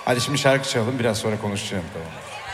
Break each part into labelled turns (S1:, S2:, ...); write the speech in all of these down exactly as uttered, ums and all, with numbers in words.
S1: Hadi şimdi şarkı çalalım, biraz sonra konuşacağım, tamam.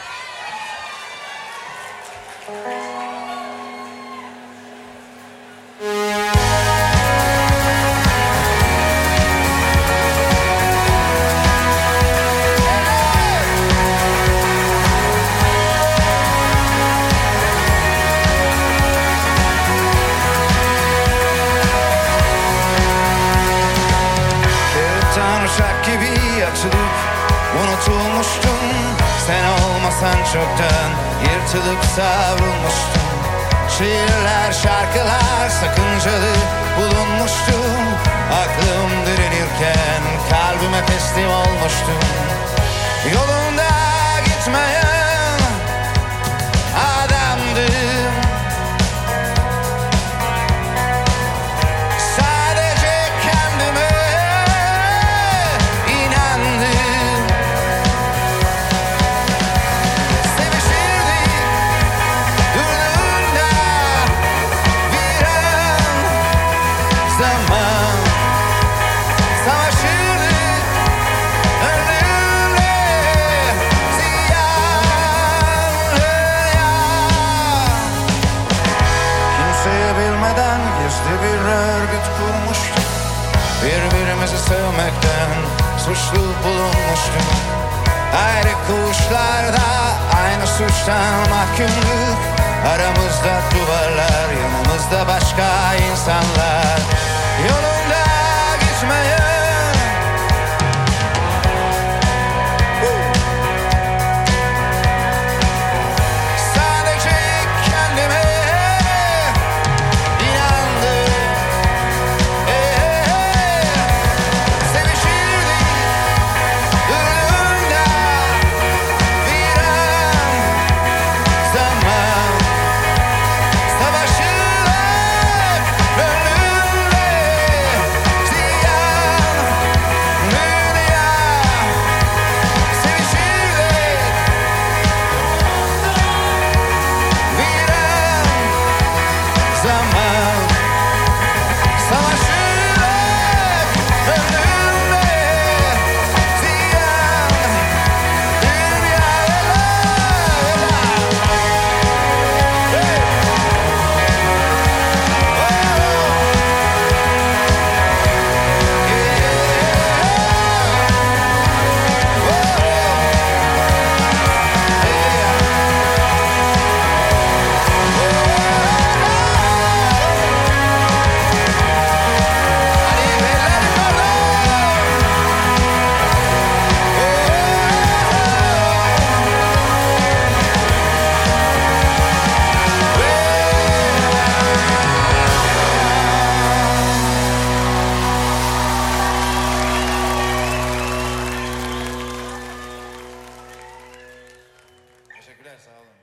S1: Uşak gibi açılıp unutulmuştum. Sen olmasan çoktan yırtılıp savrulmuştum. Şiirler, şarkılar sakıncalı bulunmuştu. Aklım direnirken kalbime teslim olmuştum. Yolunda gitmeyen adamdım. Sadece kendime gizli bir örgüt kurmuştuk. Birbirimizi sevmekten suçlu bulunmuştuk. Ayrı kuşlarda aynı suçtan mahkumduk. Aramızda duvarlar, yanımızda başka insanlar. Yolunda gitmeye teşekkürler, sağ olun.